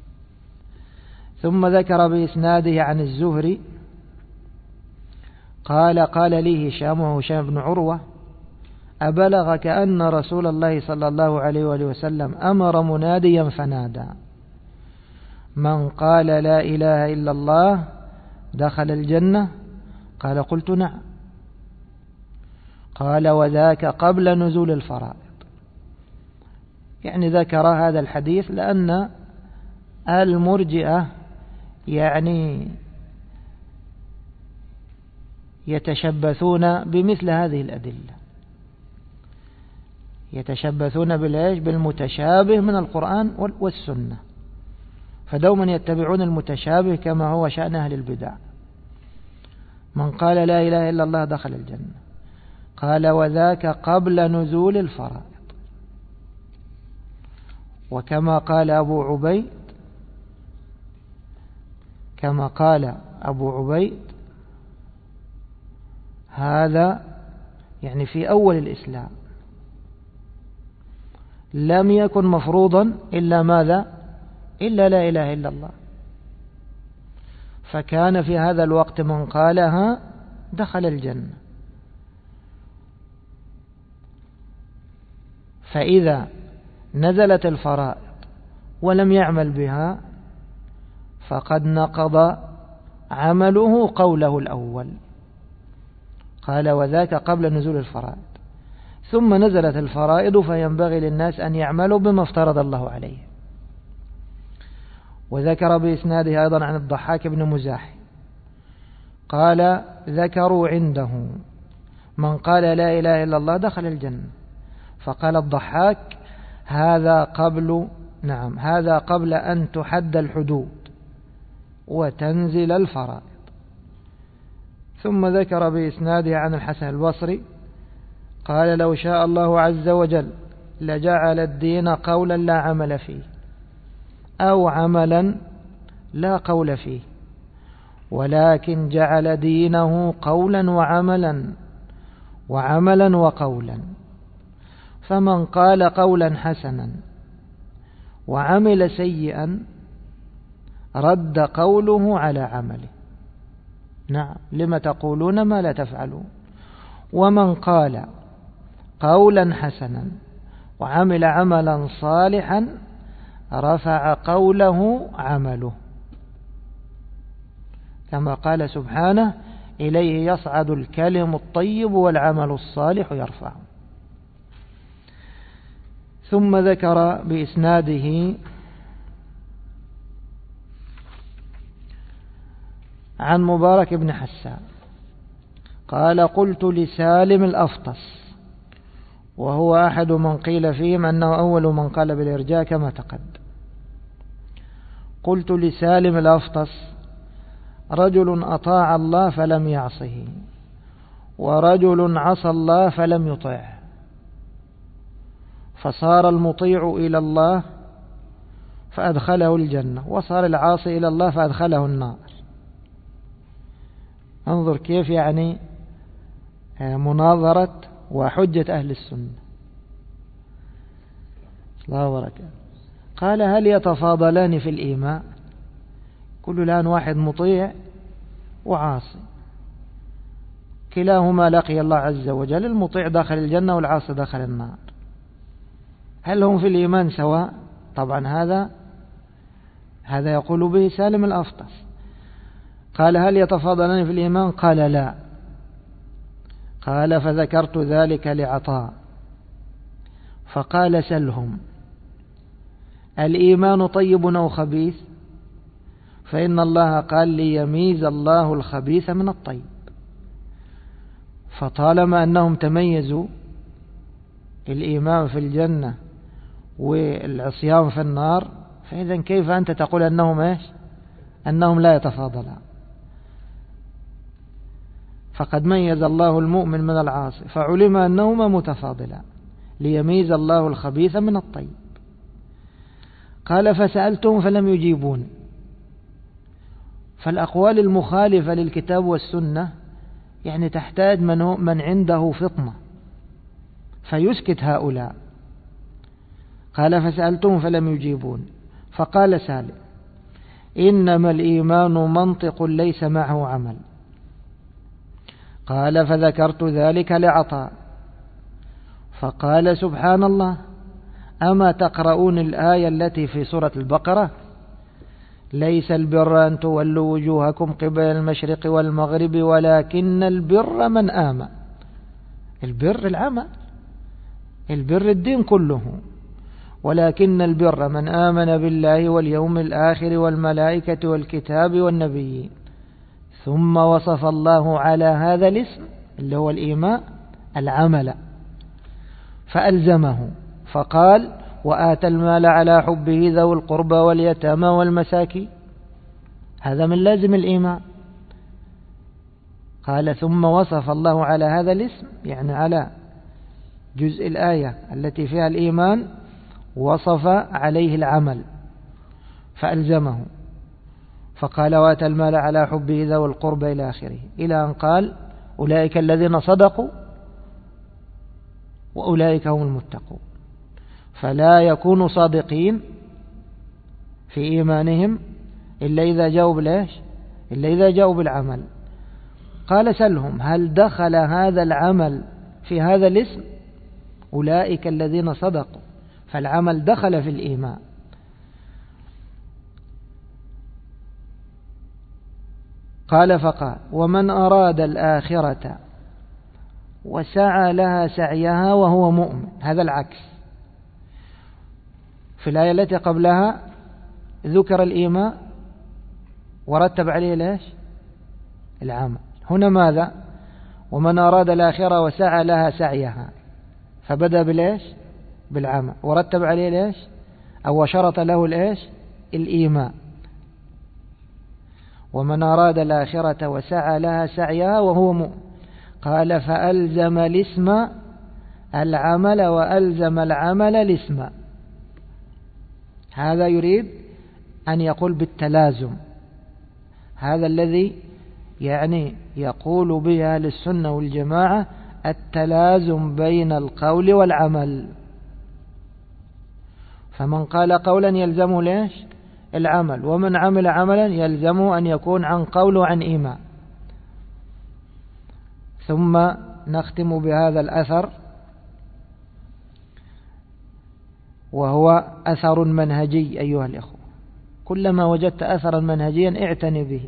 ثم ذكر بإسناده عن الزهري قال لي هشام وهشام بن عروة أبلغك أن رسول الله صلى الله عليه وآله وسلم أمر مناديا فنادى: من قال لا إله إلا الله دخل الجنة؟ قال: قلت نعم. قال: وذاك قبل نزول الفرائض. يعني ذكر هذا الحديث لأن المرجئة يعني يتشبثون بمثل هذه الأدلة، يتشبثون بالمتشابه من القرآن والسنة، فدوما يتبعون المتشابه كما هو شأن أهل البدع. من قال لا إله إلا الله دخل الجنة. قال: وذاك قبل نزول الفرائض. وكما قال أبو عبيد هذا يعني في أول الإسلام لم يكن مفروضا إلا ماذا؟ إلا لا إله إلا الله، فكان في هذا الوقت من قالها دخل الجنة. فإذا نزلت الفرائض ولم يعمل بها فقد نقض عمله قوله الأول. قال: وذاك قبل نزول الفرائض. ثم نزلت الفرائض فينبغي للناس أن يعملوا بما افترض الله عليه. وذكر بإسناده أيضا عن الضحاك بن مزاحم قال: ذكروا عنده من قال لا إله إلا الله دخل الجنة. فقال الضحاك: هذا قبل أن تحد الحدود وتنزل الفرائض. ثم ذكر بإسناده عن الحسن البصري قال: لو شاء الله عز وجل لجعل الدين قولا لا عمل فيه، أو عملا لا قول فيه، ولكن جعل دينه قولا وعملا وقولا. فمن قال قولا حسنا وعمل سيئا رد قوله على عمله. نعم، لما تقولون ما لا تفعلون. ومن قال قولا حسنا وعمل عملا صالحا رفع قوله عمله، كما قال سبحانه: إليه يصعد الكلم الطيب والعمل الصالح يرفعه. ثم ذكر بإسناده عن مبارك بن حسان قال: قلت لسالم الأفطس، وهو أحد من قيل فيهم أنه أول من قال بالإرجاء كما تقدم. قلت لسالم الأفطس: رجل أطاع الله فلم يعصه، ورجل عصى الله فلم يطعه، فصار المطيع إلى الله فأدخله الجنة، وصار العاصي إلى الله فأدخله النار. انظر كيف يعني مناظرة وحجة أهل السنة. الله وبركاته. قال: هل يتفاضلان في الإيمان؟ كل الآن واحد مطيع وعاصي، كلاهما لقي الله عز وجل، المطيع داخل الجنة والعاصي داخل النار، هل هم في الإيمان سواء؟ طبعا هذا يقول به سالم الأفطس. قال: هل يتفاضلان في الإيمان؟ قال: لا. قال: فذكرت ذلك لعطاء فقال: سلهم الإيمان طيب أو خبيث؟ فإن الله قال: ليميز الله الخبيث من الطيب. فطالما أنهم تميزوا الإيمان في الجنة والعصيان في النار، فإذا كيف أنت تقول أنهم لا يتفاضلان؟ فقد ميز الله المؤمن من العاصي، فعلم أنهما متفاضلان، ليميز الله الخبيث من الطيب. قال: فسألتهم فلم يجيبون. فالأقوال المخالفة للكتاب والسنة يعني تحتاج من عنده فطنة فيسكت هؤلاء. قال: فسألتهم فلم يجيبون. فقال سالم: إنما الإيمان منطق ليس معه عمل. قال: فذكرت ذلك لعطاء فقال سبحان الله، أما تقرؤون الآية التي في سورة البقرة: ليس البر أن تولوا وجوهكم قبل المشرق والمغرب ولكن البر من آمن. البر العمل، البر الدين كله. ولكن البر من آمن بالله واليوم الآخر والملائكة والكتاب والنبيين. ثم وصف الله على هذا الاسم اللي هو الإيمان العمل، فألزمه فقال: وآتى المال على حبه ذوي القربى واليتامى والمساكين. هذا من لازم الإيمان. قال: ثم وصف الله على هذا الاسم، يعني على جزء الآية التي فيها الإيمان وصف عليه العمل فألزمه، فقال: وآتى المال على حبه ذوي القربى إلى آخره، إلى أن قال: أولئك الذين صدقوا وأولئك هم المتقون. فلا يكونوا صادقين في إيمانهم إلا إذا جاءوا بالإيش؟ إلا إذا جاءوا بالعمل. قال: سلهم هل دخل هذا العمل في هذا الاسم؟ أولئك الذين صدقوا، فالعمل دخل في الإيمان. قال: فقال: ومن أراد الآخرة وسعى لها سعيها وهو مؤمن. هذا العكس. في الآية التي قبلها ذكر الإيمان ورتب عليه ليش؟ العمل. هنا ماذا؟ ومن أراد الآخرة وسعى لها سعيها، فبدأ بالإيش؟ بالعمل، ورتب عليه ليش؟ أو شرط له الإيش؟ الإيمان. ومن أراد الآخرة وسعى لها سعيها وهو مؤمن. قال: فألزم الاسم العمل وألزم العمل الاسم. هذا يريد أن يقول بالتلازم، هذا الذي يعني يقول به أهل السنة والجماعة: التلازم بين القول والعمل. فمن قال قولا يلزمه ليش؟ العمل، ومن عمل عملا يلزمه أن يكون عن قول وعن إيمان. ثم نختم بهذا الأثر، وهو أثر منهجي أيها الإخوة. كلما وجدت أثرا منهجيا اعتني به.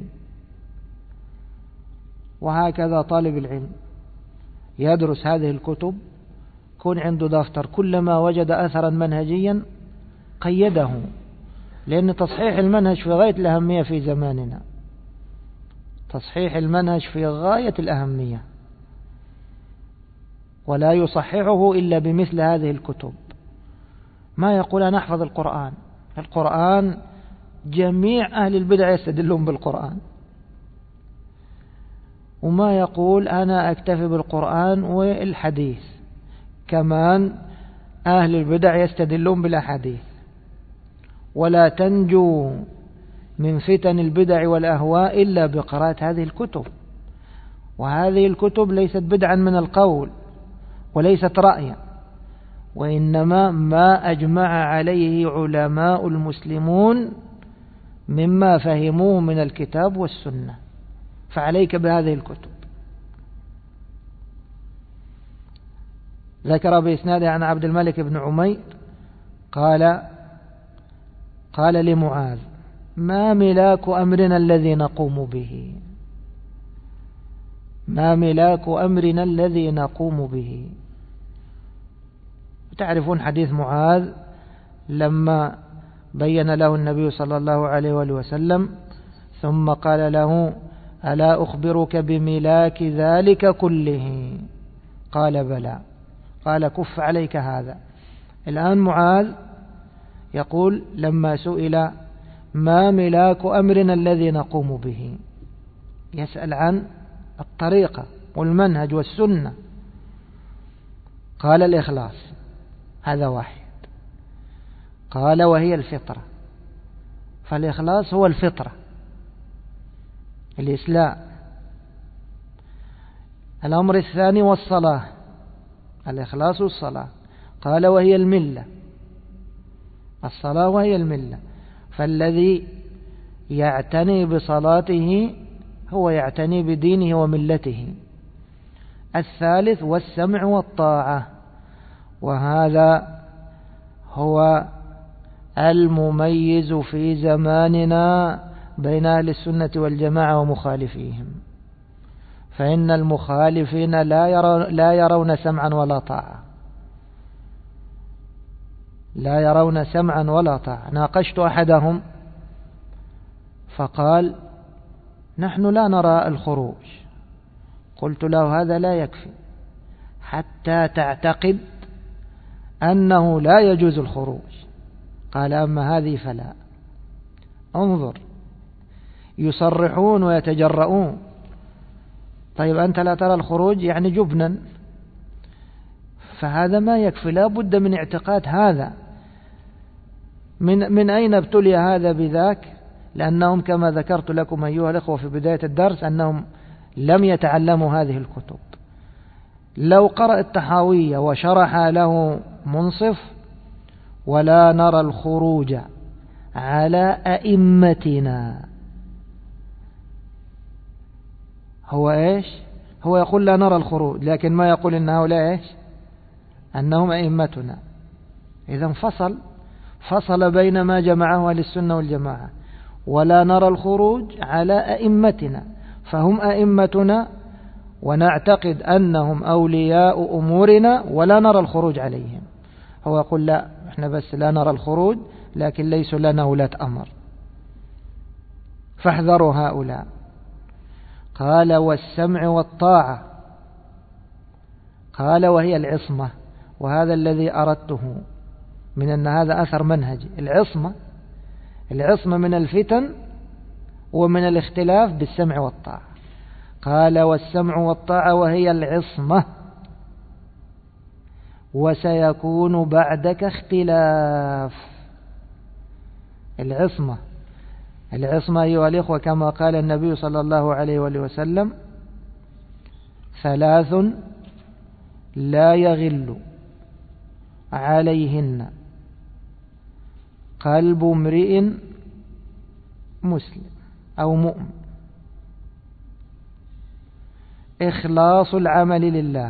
وهكذا طالب العلم يدرس هذه الكتب كون عنده دفتر، كلما وجد أثرا منهجيا قيده، لأن تصحيح المنهج في غاية الأهمية في زماننا. تصحيح المنهج في غاية الأهمية، ولا يصححه إلا بمثل هذه الكتب. ما يقول أنا أحفظ القرآن. القرآن جميع أهل البدع يستدلون بالقرآن، وما يقول أنا أكتفي بالقرآن والحديث. كمان أهل البدع يستدلون بالأحاديث. ولا تنجو من فتن البدع والأهواء إلا بقراءة هذه الكتب. وهذه الكتب ليست بدعا من القول وليست رأيا، وإنما ما أجمع عليه علماء المسلمون مما فهموه من الكتاب والسنة. فعليك بهذه الكتب. ذكر بإسناده عن عبد الملك بن عمير قال لمعاذ: ما ملاك أمرنا الذي نقوم به؟ ما ملاك أمرنا الذي نقوم به؟ تعرفون حديث معاذ لما بين له النبي صلى الله عليه وآله وسلم ثم قال له: ألا أخبرك بملاك ذلك كله؟ قال: بلى. قال: كف عليك هذا. الآن معاذ يقول لما سئل: ما ملاك أمرنا الذي نقوم به؟ يسأل عن الطريقة والمنهج والسنة. قال: الإخلاص. هذا واحد. قال: وهي الفطرة. فالإخلاص هو الفطرة، الإسلام. الأمر الثاني والصلاة، الإخلاص والصلاة. قال: وهي الملة. الصلاة وهي الملة. فالذي يعتني بصلاته هو يعتني بدينه وملته. الثالث والسمع والطاعة. وهذا هو المميز في زماننا بين أهل السنة والجماعة ومخالفيهم، فإن المخالفين لا يرون سمعا ولا طاعة، لا يرون سمعا ولا طاعة. ناقشت أحدهم فقال: نحن لا نرى الخروج. قلت له: هذا لا يكفي حتى تعتقد أنه لا يجوز الخروج. قال: أما هذه فلا. انظر، يصرحون ويتجرؤون. طيب أنت لا ترى الخروج يعني جبنا، فهذا ما يكفي، لا بد من اعتقاد هذا. من أين ابتلي هذا بذاك؟ لأنهم كما ذكرت لكم أيها الأخوة في بداية الدرس أنهم لم يتعلموا هذه الكتب. لو قرأ الطحاوية وشرح له منصف: ولا نرى الخروج على أئمتنا، هو إيش؟ هو يقول لا نرى الخروج، لكن ما يقول إن هؤلاء إيش؟ أنهم أئمتنا. إذا فصل بين ما جمعه أهل السنة والجماعة. ولا نرى الخروج على أئمتنا، فهم أئمتنا ونعتقد أنهم أولياء أمورنا ولا نرى الخروج عليهم. هو يقول: لا، احنا بس لا نرى الخروج لكن ليس لنا ولاة أمر، فاحذروا هؤلاء. قال: والسمع والطاعة. قال: وهي العصمة. وهذا الذي أردته من أن هذا أثر منهجي. العصمة من الفتن ومن الاختلاف بالسمع والطاعة. قال: والسمع والطاعة وهي العصمة، وسيكون بعدك اختلاف. العصمة أيها الإخوة كما قال النبي صلى الله عليه وآله وسلم: 3 لا يغل عليهن قلب امرئ مسلم أو مؤمن: إخلاص العمل لله.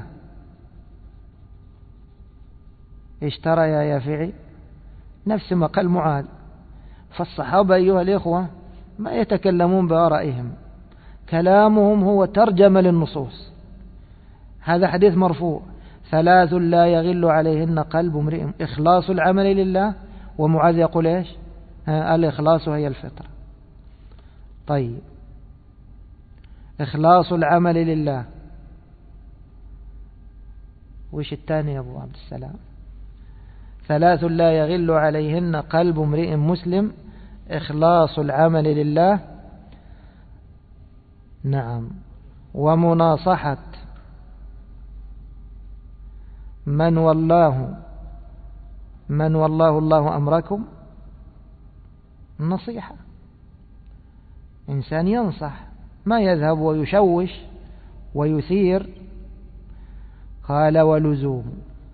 إيش ترى يا يافعي؟ نفس ما قال معاذ. فالصحابة أيها الإخوة ما يتكلمون بآرائهم، كلامهم هو ترجمة للنصوص. هذا حديث مرفوع: 3 لا يغل عليهن قلب امرئ، إخلاص العمل لله. ومعاذ يقول إيش؟ الإخلاص هي الفطرة. طيب، إخلاص العمل لله. وش الثاني يا أبو عبد السلام؟ 3 لا يغل عليهن قلب امرئ مسلم، إخلاص العمل لله. نعم. ومناصحة من والله الله أمركم. النصيحة، إنسان ينصح، ما يذهب ويشوش ويثير. قال: ولزوم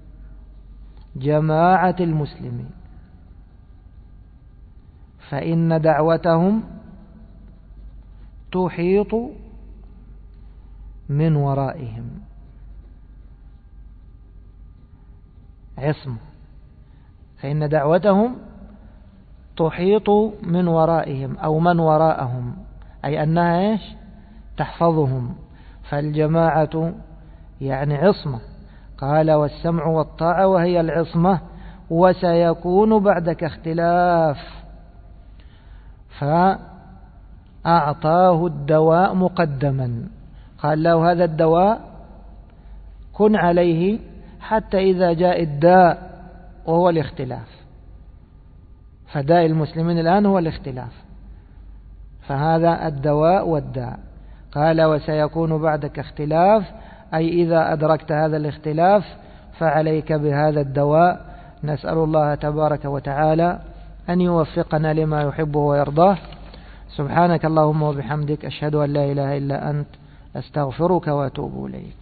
جماعة المسلمين، فإن دعوتهم تحيط من ورائهم. عصمة، فإن دعوتهم تحيط من ورائهم أو من وراءهم، أي أنها إيش؟ تحفظهم. فالجماعة يعني عصمة. قال: والسمع والطاعة وهي العصمة، وسيكون بعدك اختلاف. فأعطاه الدواء مقدما، قال له: هذا الدواء كن عليه حتى إذا جاء الداء وهو الاختلاف. فداء المسلمين الآن هو الاختلاف، فهذا الدواء والداء. قال: وسيكون بعدك اختلاف، أي إذا أدركت هذا الاختلاف فعليك بهذا الدواء. نسأل الله تبارك وتعالى أن يوفقنا لما يحبه ويرضاه. سبحانك اللهم وبحمدك، أشهد أن لا إله إلا أنت، أستغفرك وأتوب إليك.